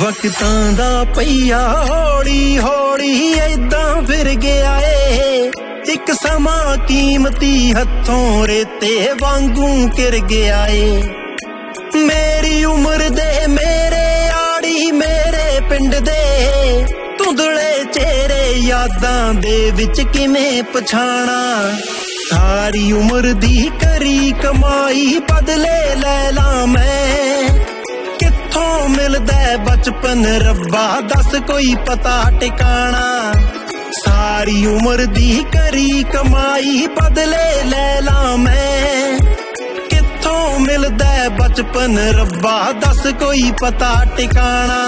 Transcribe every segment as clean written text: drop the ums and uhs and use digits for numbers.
ਵਕਤਾਂ ਦਾ ਪਈਆ ਹੌਲੀ ਹੌਲੀ ਏਦਾਂ ਫਿਰ ਗਿਆ ਏ। ਇੱਕ ਸਮਾਂ ਕੀਮਤੀ ਹੱਥੋਂ ਰੇਤੇ ਵਾਂਗੂ ਕਿਰ ਗਿਆ ਏ। ਮੇਰੀ ਉਮਰ ਦੇ ਮੇਰੇ ਆੜੀ ਮੇਰੇ ਪਿੰਡ ਦੇ ਧੁੰਦਲੇ ਚਿਹਰੇ ਯਾਦਾਂ ਦੇ ਵਿੱਚ ਕਿਵੇਂ ਪਛਾਣਾ। ਸਾਰੀ ਉਮਰ ਦੀ ਕਰੀ ਕਮਾਈ ਬਦਲੇ ਲੈ ਲਾਂ ਮੈਂ। ਕਿੱਥੋਂ ਮਿਲਦਾ ਬਚਪਨ ਰੱਬਾ ਦੱਸ ਕੋਈ ਪਤਾ ਟਿਕਾਣਾ। ਸਾਰੀ ਉਮਰ ਦੀ ਕਰੀ ਕਮਾਈ ਬਦਲੇ ਲੈ ਲਾਂ ਮੈਂ। ਕਿੱਥੋਂ ਮਿਲਦਾ ਬਚਪਨ ਰੱਬਾ ਦੱਸ ਕੋਈ ਪਤਾ ਟਿਕਾਣਾ।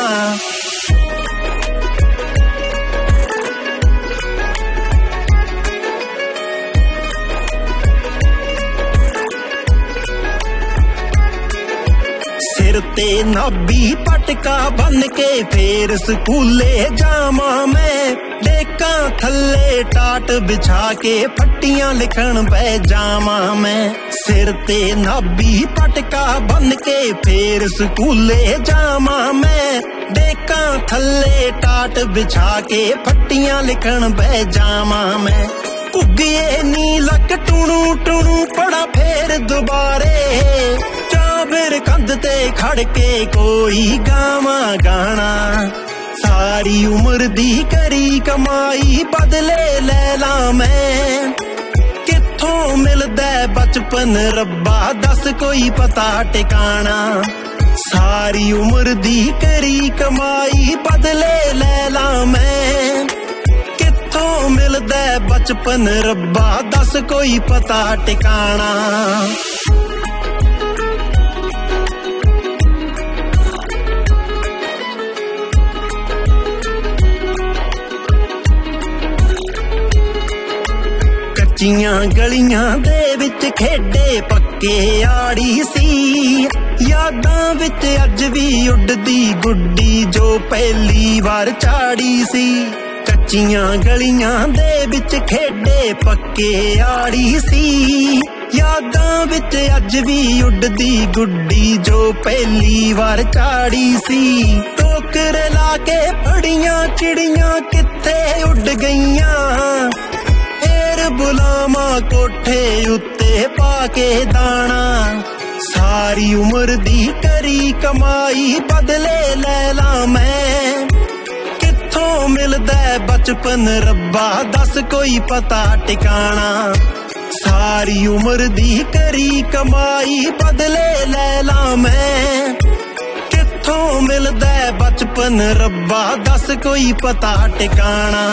ਸਿਰ ਤੇ ਨਾਭੀ ਪਟਕਾ ਬੰਨ ਕੇ ਫੇਰ ਸਕੂਲੇ ਜਾਵਾਂ ਮੈਂ। ਡੇਕਾਂ ਥੱਲੇ ਟਾਟ ਵਿਛਾ ਕੇ ਫੱਟੀਆਂ ਲਿਖਣ ਬਹਿ ਜਾਵਾਂ ਮੈਂ। ਸਿਰ ਤੇ ਨਾਭੀ ਪਟਕਾ ਬੰਨ ਕੇ ਫੇਰ ਸਕੂਲੇ ਜਾਵਾਂ ਮੈਂ। ਡੇਕਾਂ ਥੱਲੇ ਟਾਟ ਵਿਛਾ ਕੇ ਫੱਟੀਆਂ ਲਿਖਣ ਬਹਿ ਜਾਵਾਂ ਮੈਂ। ਘੁੱਗੀਏ ਨੀ ਲੱਕ ਟੂਣੂ ਟੂਣੂ ਪੜਾ ਫੇਰ ਦੁਬਾਰੇ। ਜਾਂ ਫਿਰ ਕੰਧ ਤੇ ਖੜ ਕੇ ਕੋਈ ਗਾਵਾਂ ਗਾਣਾ। ਸਾਰੀ ਉਮਰ ਦੀ ਕਰੀ ਕਮਾਈ ਬਦਲੇ ਲੈ ਲਾਂ ਮੈਂ। ਕਿੱਥੋਂ ਮਿਲਦਾ ਬਚਪਨ ਰੱਬਾ ਦੱਸ ਕੋਈ ਪਤਾ ਟਿਕਾਣਾ। ਸਾਰੀ ਉਮਰ ਦੀ ਕਰੀ ਕਮਾਈ ਬਦਲੇ ਲੈ ਲਾਂ ਮੈਂ। ਕਿੱਥੋਂ ਮਿਲਦਾ ਬਚਪਨ ਰੱਬਾ ਦੱਸ ਕੋਈ ਪਤਾ ਟਿਕਾਣਾ। ਕੱਚੀਆਂ ਗਲੀਆਂ ਦੇ ਵਿੱਚ ਖੇਡੇ ਪੱਕੇ ਆੜੀ ਸੀ। ਯਾਦਾਂ ਵਿੱਚ ਅੱਜ ਵੀ ਉੱਡਦੀ ਗੁੱਡੀ ਜੋ ਪਹਿਲੀ ਵਾਰ ਚਾੜੀ ਸੀ। ਕੱਚੀਆਂ ਗਲੀਆਂ ਦੇ ਵਿੱਚ ਖੇਡੇ ਪੱਕੇ ਆੜੀ ਸੀ। ਯਾਦਾਂ ਵਿੱਚ ਅੱਜ ਵੀ ਉੱਡਦੀ ਗੁੱਡੀ ਜੋ ਪਹਿਲੀ ਵਾਰ ਚਾੜੀ ਸੀ। ਟੋਕਰ ਲਾ ਕੇ ਫੜੀਆਂ ਚਿੜੀਆਂ ਕਿੱਥੇ ਉੱਡ ਗਈਆਂ। ਫੇਰ ਬੁਲਾਵਾਂ ਕੋਠੇ ਉੱਤੇ ਪਾ ਕੇ ਦਾਣਾ। ਸਾਰੀ ਉਮਰ ਦੀ ਕਰੀ ਕਮਾਈ ਬਦਲੇ ਲੈ ਲਾਂ ਮੈਂ। ਕਿੱਥੋਂ ਮਿਲਦਾ ਬਚਪਨ ਰੱਬਾ ਦੱਸ ਕੋਈ ਪਤਾ ਟਿਕਾਣਾ। ਸਾਰੀ ਉਮਰ ਦੀ ਕਰੀ ਕਮਾਈ ਬਦਲੇ ਲੈ ਲਾਂ ਮੈਂ। ਕਿੱਥੋਂ ਮਿਲਦਾ ਬਚਪਨ ਰੱਬਾ ਦੱਸ ਕੋਈ ਪਤਾ ਟਿਕਾਣਾ।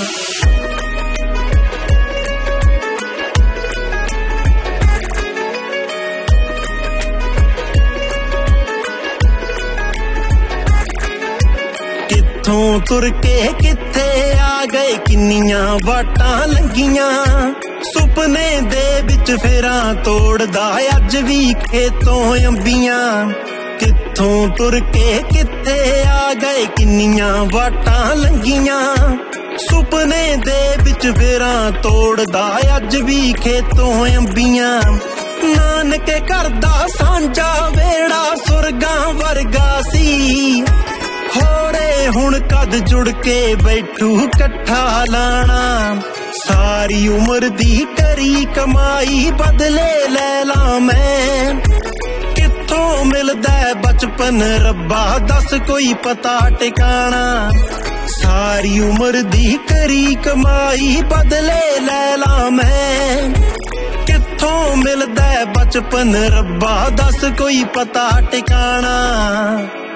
ਕਿੱਥੋਂ ਤੁਰ ਕੇ ਕਿੱਥੇ ਆ ਗਏ ਕਿੰਨੀਆਂ ਵਾਟਾਂ ਲੰਘੀਆਂ। ਸੁਪਨੇ ਦੇ ਵਿੱਚ ਫੇਰਾਂ ਤੋੜਦਾ ਅੱਜ ਵੀ ਖੇਤੋਂ ਅੰਬੀਆਂ। ਕਿੱਥੋਂ ਤੁਰ ਕੇ ਕਿੱਥੇ ਆ ਗਏ ਕਿੰਨੀਆਂ ਵਾਟਾਂ ਲੰਘੀਆਂ। ਸੁਪਨੇ ਦੇ ਵਿੱਚ ਫੇਰਾਂ ਤੋੜਦਾ ਅੱਜ ਵੀ ਖੇਤੋਂ ਅੰਬੀਆਂ। ਨਾਨਕੇ ਘਰ ਦਾ ਸਾਂਝਾ ਵੇੜਾ ਸੁਰਗਾਂ ਵਰਗਾ ਸੀ। ਹੋਰੇ ਹੁਣ ਕਦ ਜੁੜ ਕੇ ਬੈਠੂ ਇਕੱਠਾ ਲਾਣਾ। ਸਾਰੀ ਉਮਰ ਦੀ ਕਰੀ ਕਮਾਈ ਬਦਲੇ ਲੈ ਲਾਂ ਮੈਂ। ਕਿੱਥੋਂ ਮਿਲਦਾ ਬਚਪਨ ਰੱਬਾ ਦੱਸ ਕੋਈ ਪਤਾ ਟਿਕਾਣਾ। ਸਾਰੀ ਉਮਰ ਦੀ ਕਰੀ ਕਮਾਈ ਬਦਲੇ ਲੈ ਲਾਂ ਮੈਂ। ਕਿੱਥੋਂ ਮਿਲਦਾ ਬਚਪਨ ਰੱਬਾ ਦੱਸ ਕੋਈ ਪਤਾ ਟਿਕਾਣਾ।